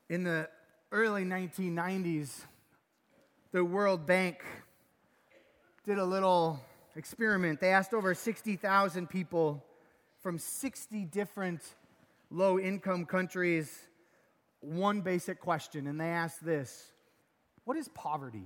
In the early 1990s, the World Bank did a little experiment. They asked over 60,000 people from 60 different low-income countries one basic question, and they asked this: what is poverty?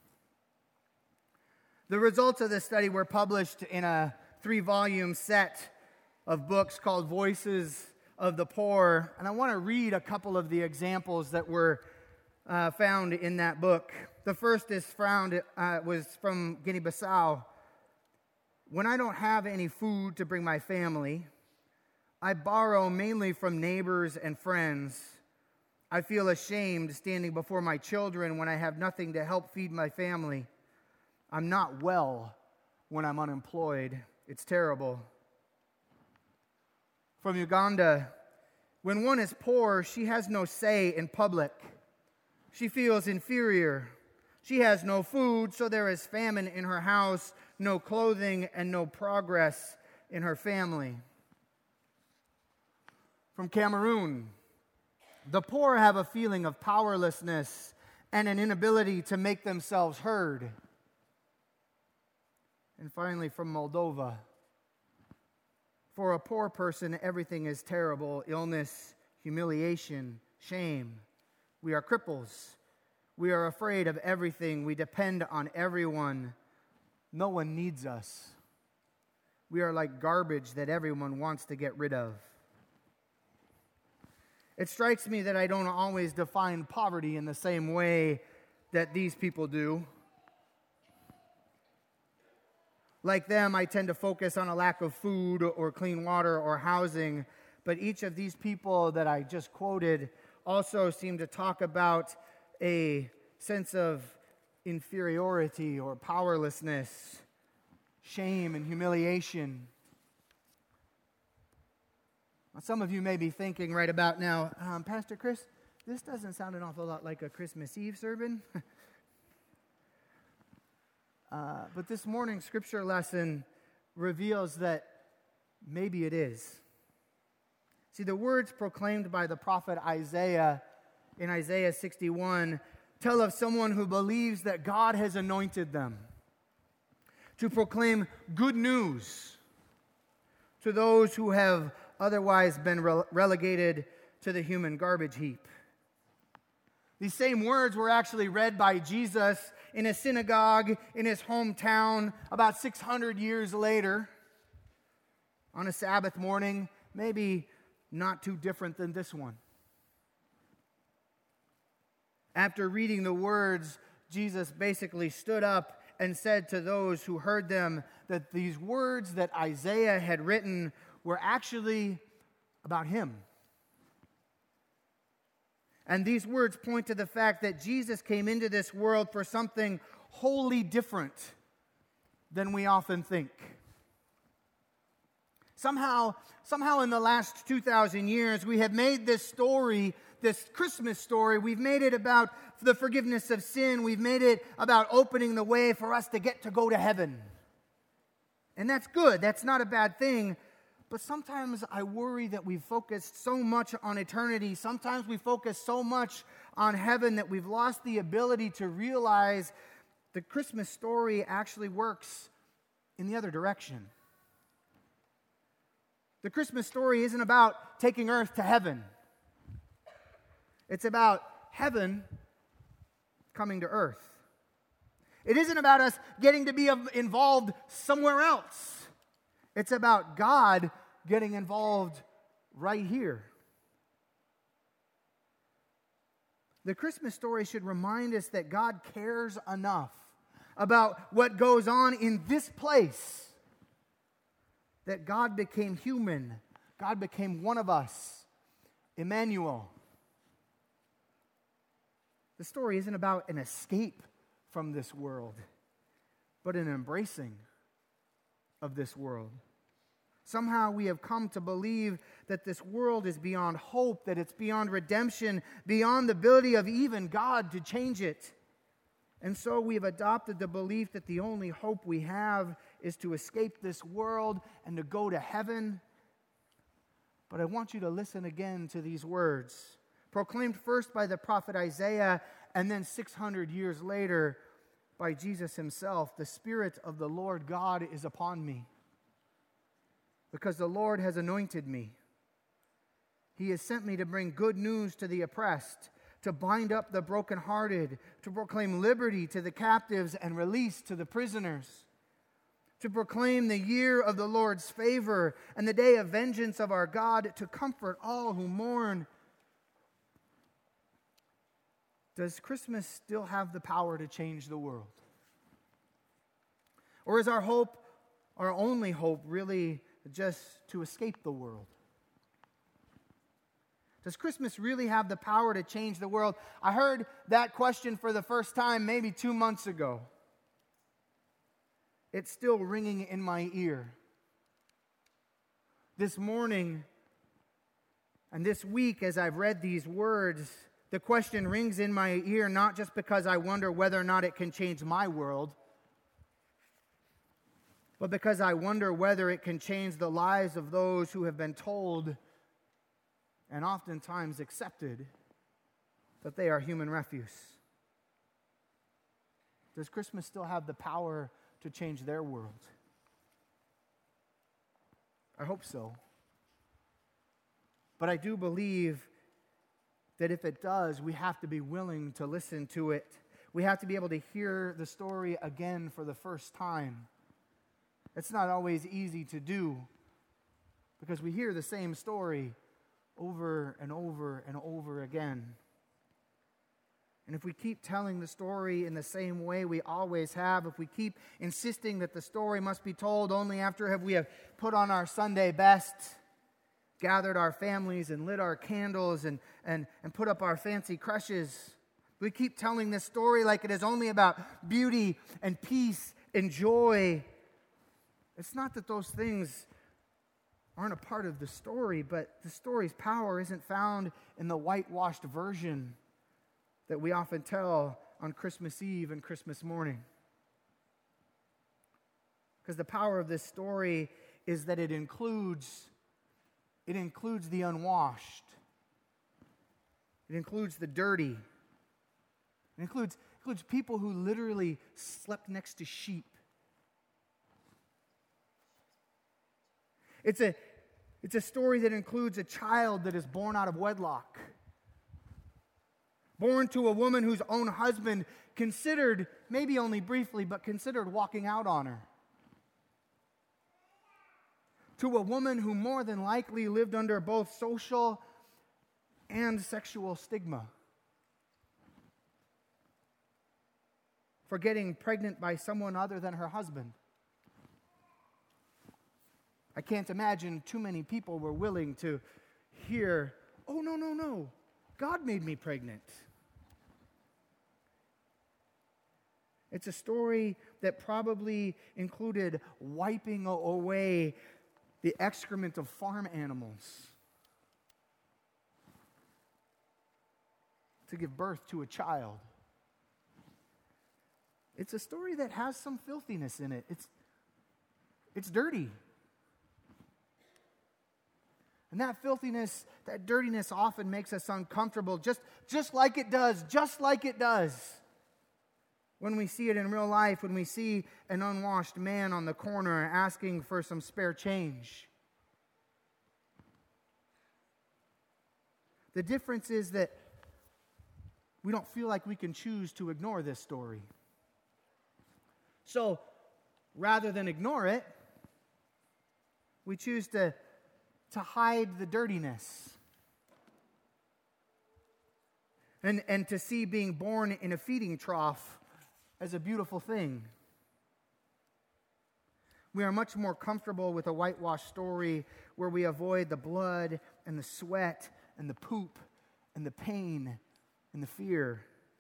The results of this study were published in a 3-volume set of books called Voices of the Poor, and I want to read a couple of the examples that were found in that book. The first was from Guinea-Bissau. When I don't have any food to bring my family, I borrow mainly from neighbors and friends. I feel ashamed standing before my children when I have nothing to help feed my family. I'm not well when I'm unemployed. It's terrible. From Uganda, when one is poor, she has no say in public. She feels inferior. She has no food, so there is famine in her house, no clothing, and no progress in her family. From Cameroon, the poor have a feeling of powerlessness and an inability to make themselves heard. And finally, from Moldova, for a poor person, everything is terrible: illness, humiliation, shame. We are cripples. We are afraid of everything. We depend on everyone. No one needs us. We are like garbage that everyone wants to get rid of. It strikes me that I don't always define poverty in the same way that these people do. Like them, I tend to focus on a lack of food or clean water or housing, but each of these people that I just quoted also seem to talk about a sense of inferiority or powerlessness, shame and humiliation. Some of you may be thinking right about now, Pastor Chris, this doesn't sound an awful lot like a Christmas Eve sermon. But this morning's scripture lesson reveals that maybe it is. See, the words proclaimed by the prophet Isaiah in Isaiah 61 tell of someone who believes that God has anointed them to proclaim good news to those who have otherwise been relegated to the human garbage heap. These same words were actually read by Jesus in a synagogue in his hometown about 600 years later on a Sabbath morning, maybe not too different than this one. After reading the words, Jesus basically stood up and said to those who heard them that these words that Isaiah had written were actually about him. And these words point to the fact that Jesus came into this world for something wholly different than we often think. Somehow in the last 2,000 years, we have made this story, this Christmas story, we've made it about the forgiveness of sin. We've made it about opening the way for us to go to heaven. And that's good. That's not a bad thing. But sometimes I worry that we've focused so much on eternity. Sometimes we focus so much on heaven that we've lost the ability to realize the Christmas story actually works in the other direction. The Christmas story isn't about taking earth to heaven. It's about heaven coming to earth. It isn't about us getting to be involved somewhere else. It's about God getting involved right here. The Christmas story should remind us that God cares enough about what goes on in this place that God became human. God became one of us, Emmanuel. The story isn't about an escape from this world, but an embracing of this world. Somehow we have come to believe that this world is beyond hope, that it's beyond redemption, beyond the ability of even God to change it. And so we have adopted the belief that the only hope we have is to escape this world and to go to heaven. But I want you to listen again to these words proclaimed first by the prophet Isaiah, and then 600 years later by Jesus himself. The Spirit of the Lord God is upon me, because the Lord has anointed me. He has sent me to bring good news to the oppressed, to bind up the brokenhearted, to proclaim liberty to the captives and release to the prisoners, to proclaim the year of the Lord's favor and the day of vengeance of our God, to comfort all who mourn. Does Christmas still have the power to change the world? Or is our hope, our only hope, really just to escape the world? Does Christmas really have the power to change the world? I heard that question for the first time maybe 2 months ago. It's still ringing in my ear. This morning and this week, as I've read these words, the question rings in my ear not just because I wonder whether or not it can change my world, but because I wonder whether it can change the lives of those who have been told and oftentimes accepted that they are human refuse. Does Christmas still have the power to change their world? I hope so. But I do believe that if it does, we have to be willing to listen to it. We have to be able to hear the story again for the first time. It's not always easy to do, because we hear the same story over and over and over again. And if we keep telling the story in the same way we always have, if we keep insisting that the story must be told only after we have put on our Sunday best, gathered our families and lit our candles and put up our fancy crushes, we keep telling this story like it is only about beauty and peace and joy. It's not that those things aren't a part of the story, but the story's power isn't found in the whitewashed version that we often tell on Christmas Eve and Christmas morning. Because the power of this story is that it includes the unwashed. It includes the dirty. It includes people who literally slept next to sheep. It's a story that includes a child that is born out of wedlock, born to a woman whose own husband considered, maybe only briefly, but considered walking out on her, to a woman who more than likely lived under both social and sexual stigma, for getting pregnant by someone other than her husband. I can't imagine too many people were willing to hear, "Oh, no, God made me pregnant." It's a story that probably included wiping away the excrement of farm animals to give birth to a child. It's a story that has some filthiness in it. It's dirty. And that filthiness, that dirtiness often makes us uncomfortable, just like it does when we see it in real life, when we see an unwashed man on the corner asking for some spare change. The difference is that we don't feel like we can choose to ignore this story. So, rather than ignore it, we choose to hide the dirtiness and to see being born in a feeding trough as a beautiful thing. We are much more comfortable with a whitewashed story where we avoid the blood and the sweat and the poop and the pain and the fear.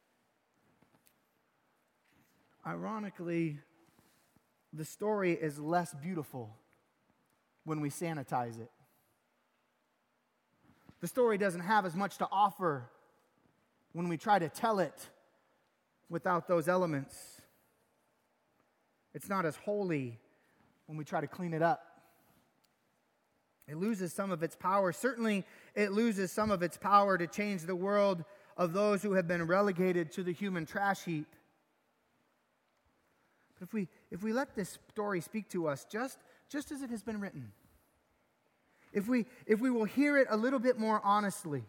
Ironically, the story is less beautiful when we sanitize it. The story doesn't have as much to offer when we try to tell it without those elements. It's not as holy when we try to clean it up. It loses some of its power. Certainly, it loses some of its power to change the world of those who have been relegated to the human trash heap. But if we let this story speak to us just as it has been written, if we will hear it a little bit more honestly,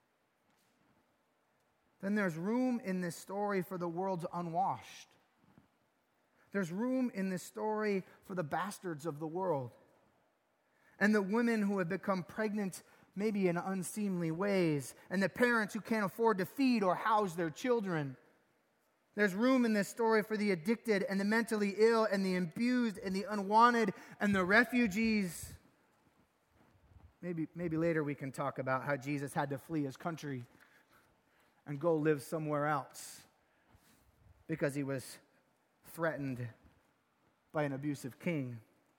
then there's room in this story for the world's unwashed. There's room in this story for the bastards of the world and the women who have become pregnant maybe in unseemly ways, and the parents who can't afford to feed or house their children. There's room in this story for the addicted and the mentally ill and the abused and the unwanted and the refugees. Maybe later we can talk about how Jesus had to flee his country and go live somewhere else because he was threatened by an abusive king.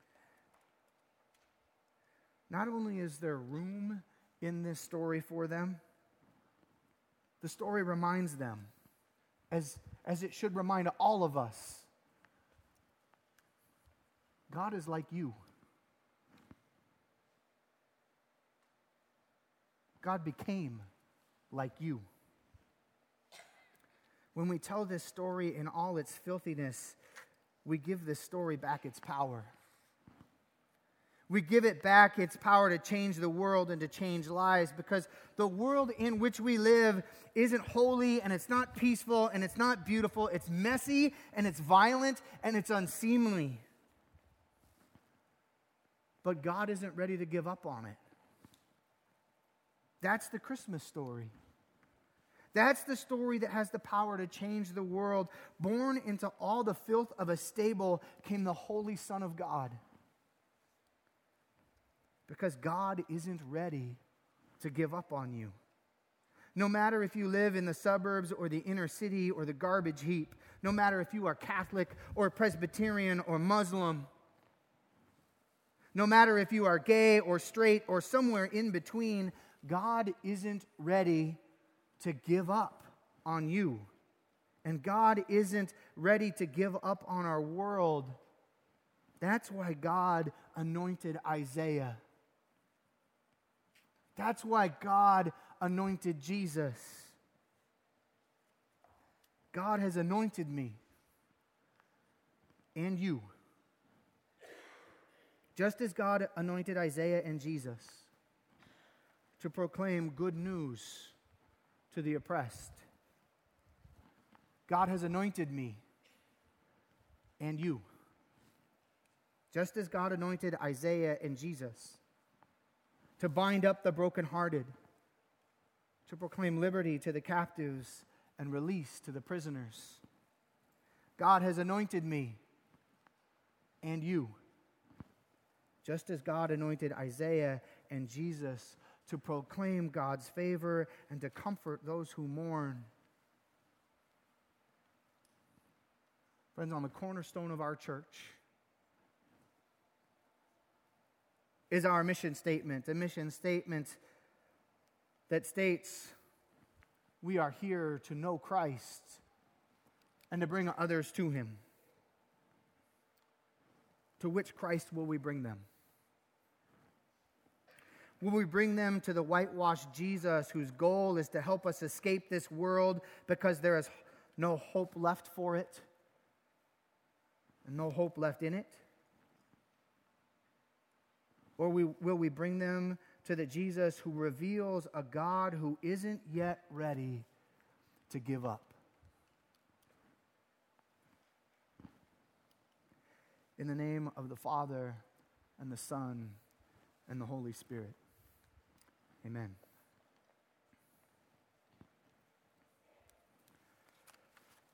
Not only is there room in this story for them, the story reminds them, as it should remind all of us, God is like you. God became like you. When we tell this story in all its filthiness, we give this story back its power. We give it back its power to change the world and to change lives, because the world in which we live isn't holy, and it's not peaceful, and it's not beautiful. It's messy, and it's violent, and it's unseemly. But God isn't ready to give up on it. That's the Christmas story. That's the story that has the power to change the world. Born into all the filth of a stable came the Holy Son of God. Because God isn't ready to give up on you. No matter if you live in the suburbs or the inner city or the garbage heap, no matter if you are Catholic or Presbyterian or Muslim, no matter if you are gay or straight or somewhere in between, God isn't ready to give up on you. And God isn't ready to give up on our world. That's why God anointed Isaiah. That's why God anointed Jesus. God has anointed me and you. Just as God anointed Isaiah and Jesus to proclaim good news to the oppressed, God has anointed me and you. Just as God anointed Isaiah and Jesus to bind up the brokenhearted, to proclaim liberty to the captives and release to the prisoners, God has anointed me and you. Just as God anointed Isaiah and Jesus to proclaim God's favor and to comfort those who mourn. Friends, on the cornerstone of our church is our mission statement, a mission statement that states we are here to know Christ and to bring others to him. To which Christ will we bring them? Will we bring them to the whitewashed Jesus, whose goal is to help us escape this world because there is no hope left for it and no hope left in it? Or will we bring them to the Jesus who reveals a God who isn't yet ready to give up? In the name of the Father, and the Son, and the Holy Spirit. Amen.